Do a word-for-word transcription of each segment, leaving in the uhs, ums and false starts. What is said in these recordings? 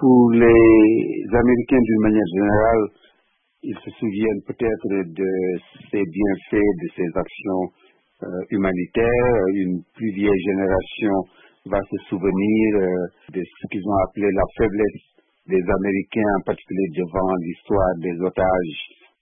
Pour les Américains d'une manière générale, ils se souviennent peut-être de ses bienfaits, de ses actions euh, humanitaires. Une plus vieille génération va se souvenir euh, de ce qu'ils ont appelé la faiblesse des Américains, en particulier devant l'histoire des otages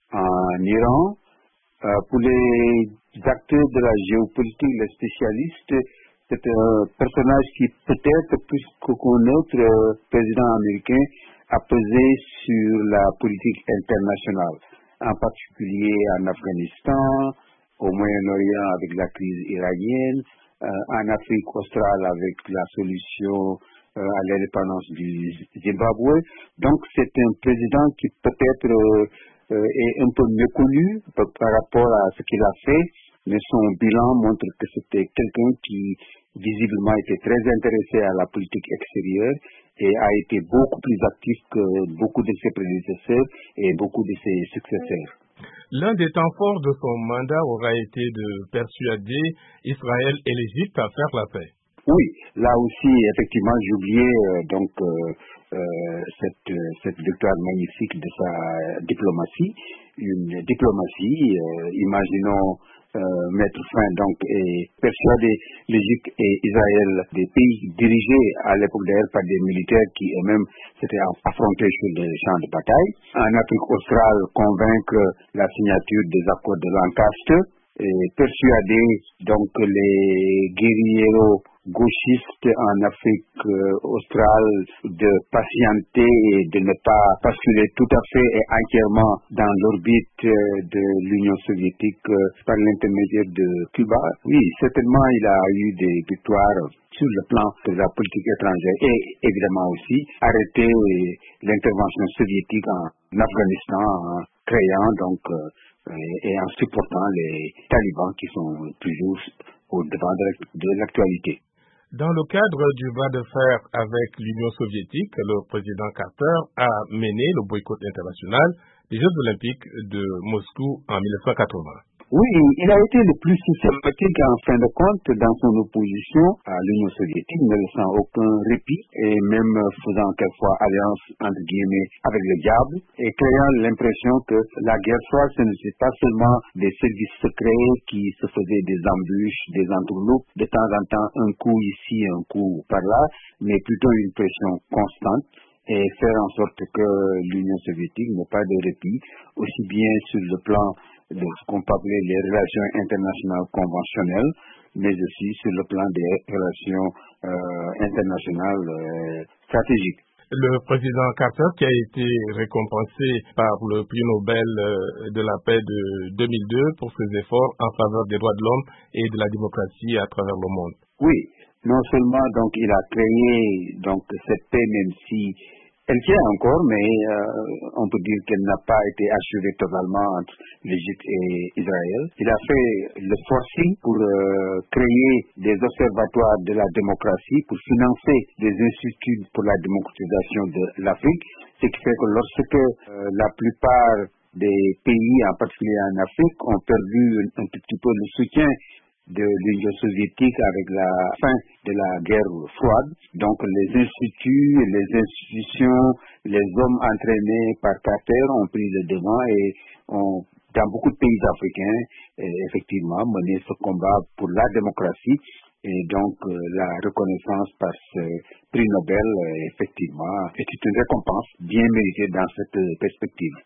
en Iran. Euh, pour les acteurs de la géopolitique, les spécialistes, c'est un personnage qui peut-être plus qu'aucun autre euh, président américain a pesé sur la politique internationale, en particulier en Afghanistan, au Moyen-Orient avec la crise iranienne, euh, en Afrique australe avec la solution euh, à l'indépendance du Zimbabwe. Donc c'est un président qui peut-être euh, euh, est un peu méconnu par, par rapport à ce qu'il a fait, mais son bilan montre que c'était quelqu'un qui visiblement était très intéressé à la politique extérieure et a été beaucoup plus actif que beaucoup de ses prédécesseurs et beaucoup de ses successeurs. L'un des temps forts de son mandat aura été de persuader Israël et l'Égypte à faire la paix. Oui, là aussi, effectivement, j'oubliais euh, donc euh, euh, cette, cette victoire magnifique de sa diplomatie. Une diplomatie, euh, imaginons euh, mettre fin donc et persuader l'Égypte et Israël, des pays dirigés à l'époque d'ailleurs par des militaires qui eux-mêmes s'étaient affrontés sur des champs de bataille. En Afrique australe, convaincre la signature des accords de Lancaster et persuader donc les guérilleros gauchistes en Afrique euh, australe de patienter et de ne pas basculer tout à fait et entièrement dans l'orbite euh, de l'Union soviétique euh, par l'intermédiaire de Cuba. Oui, certainement il a eu des victoires sur le plan de la politique étrangère et évidemment aussi arrêter euh, l'intervention soviétique en Afghanistan en créant donc euh, et en supportant les talibans qui sont toujours au devant de l'actualité. Dans le cadre du bras de fer avec l'Union soviétique, le président Carter a mené le boycott international des Jeux olympiques de Moscou en mille neuf cent quatre-vingts. Oui, il a été le plus systématique en fin de compte dans son opposition à l'Union soviétique, ne laissant aucun répit et même faisant quelquefois alliance entre guillemets avec le diable et créant l'impression que la guerre froide ce n'était pas seulement des services secrets qui se faisaient des embûches, des entourloupes, de temps en temps un coup ici, un coup par là, mais plutôt une pression constante et faire en sorte que l'Union soviétique n'ait pas de répit, aussi bien sur le plan de ce qu'on peut appeler les relations internationales conventionnelles, mais aussi sur le plan des relations euh, internationales euh, stratégiques. Le président Carter, qui a été récompensé par le prix Nobel de la paix de deux mille deux pour ses efforts en faveur des droits de l'homme et de la démocratie à travers le monde. Oui, non seulement donc il a créé donc cette paix, même si elle tient encore, mais euh, on peut dire qu'elle n'a pas été assurée totalement entre l'Égypte et Israël. Il a fait le forcing pour euh, créer des observatoires de la démocratie, pour financer des instituts pour la démocratisation de l'Afrique, ce qui fait que lorsque euh, la plupart des pays, en particulier en Afrique, ont perdu un, un tout petit peu le soutien de l'Union soviétique avec la fin de la guerre froide. Donc les instituts, les institutions, les hommes entraînés par Carter ont pris le devant et ont, dans beaucoup de pays africains, effectivement, mené ce combat pour la démocratie. Et donc euh, la reconnaissance par ce prix Nobel, euh, effectivement, est une récompense bien méritée dans cette perspective.